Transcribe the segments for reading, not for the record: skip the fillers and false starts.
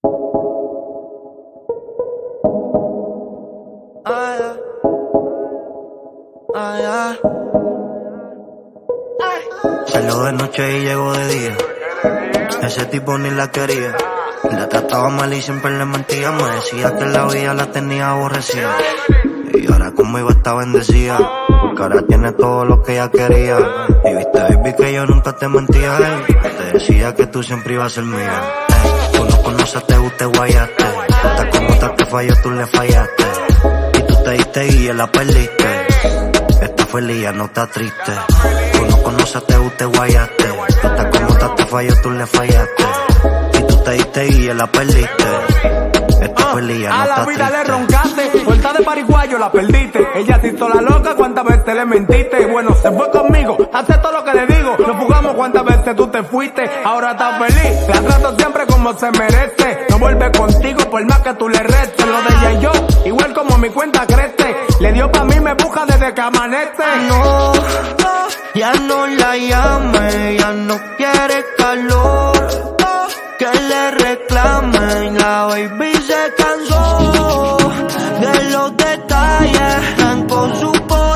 Salió de noche y llegó de día. Ese tipo ni la quería. La trataba mal y siempre le mentía. Me decía que la vida la tenía aborrecida. Y ahora conmigo está bendecida, porque ahora tiene todo lo que ella quería. Y viste, baby, que yo nunca te mentía. Te decía que tú siempre ibas a ser mía. Tú no conoces, te gusta, guayaste. Tú estás como otra te falló, tú le fallaste. Y tú te diste y ella la perdiste. Está feliz, ya no está triste. Tú no conoces, te gusta, guayaste. Tú estás como otra te falló, tú le fallaste. Y tú te diste y ella la perdiste. Esta feliz, ya no está triste. A la vida le roncaste, vuelta de pariguayo la perdiste. Ella se hizo la loca, cuántas veces le mentiste. Bueno, se fue conmigo, hace todo lo que le digo. Nos jugamos cuántas veces tú te fuiste. Ahora está feliz, la trato siempre como se merece. No vuelve contigo por más que tú le restes. Lo de ella y yo, igual como mi cuenta crece. Le dio pa' mí, me busca desde que amanece. No, ya no la llame, ya no quiere calor. Que le reclamen, la baby se cansó de los detalles, arrancó su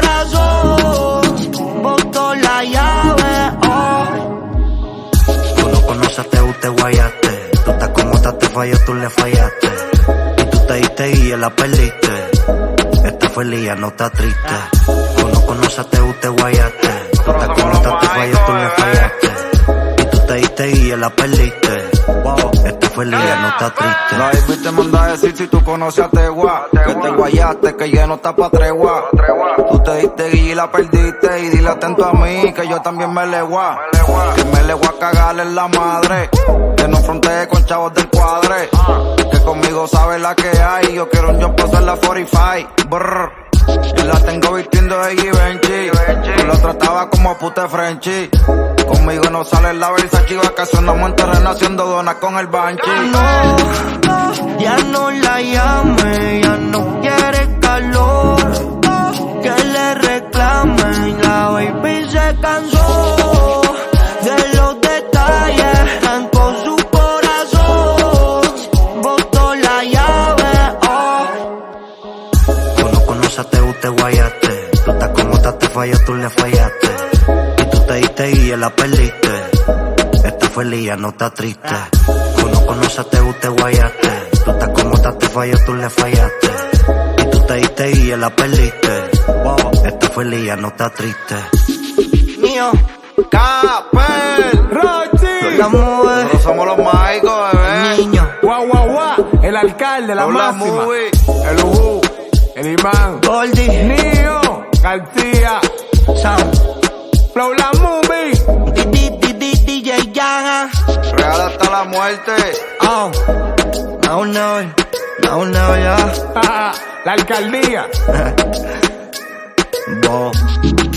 corazón, botó la llave, oh. Tú no conoces, te gusta, guayaste. Tú estás como otra te falló, tú le fallaste. Y tú te diste y ella la perdiste. Está feliz, ya no está triste. Tú no conoces, te gusta, guayaste. Tú estás como otra te falló, tú le fallaste. Y tú te diste y ella la perdiste. Esta feliz, ya no está triste. La baby te manda a decir si tú conoces a Tegua, que te guayaste, que ya no está pa' tregua. Tú te diste y la perdiste. Y dile atento a mí, que yo también me legua. Que me legua a cagarle en la madre. Que no frontee con chavos del cuadre. Que conmigo sabe la que hay. Yo quiero un jump pa' hacer la 45. Brr. Yo la tengo vistiendo de Givenchy. Yo la trataba como puta Frenchy. Conmigo no sale la Versace, vacacionamos en terreno haciendo donas con el Banshee. No, ya no la llame, ya no quiere calor. Que le reclamen, la baby se cansó de los detalles, arrancó su corazón, botó la llave, oh. Tú no conoces, te gusta, guayaste. Tú estás como otra te falló, tú le fallaste. Y tú te diste y ella la perdiste. Está feliz, ya no está triste. Tú no conoces, te gusta, guayaste. Tú estás como otra te falló, tú le fallaste. Y tú te diste y ella la perdiste. Está feliz, ya no está triste. Mío, Capel, Rochi, la mujer. Nosotros somos los mágicos, bebé. Niño, guau, guau, guau, el alcalde, la máxima, movie. el Uhu, el imán, Goldie, Nio, García, Sam, Flow la movie, DJ Yana. Real hasta la muerte. Oh, now never, ya. la alcaldía. Bo.